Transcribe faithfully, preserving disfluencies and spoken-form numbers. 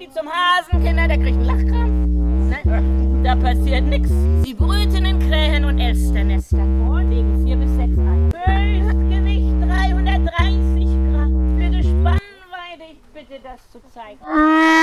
wie zum Hasen, Kinder, der kriegt einen Lachkrampf. Ne? Da passiert nix. Sie brüten in Krähen und Elsternestern und legen vier bis sechs Eier. Höchstgewicht dreihundertdreißig Gramm. Für die Spannweite, ich bitte das zu zeigen.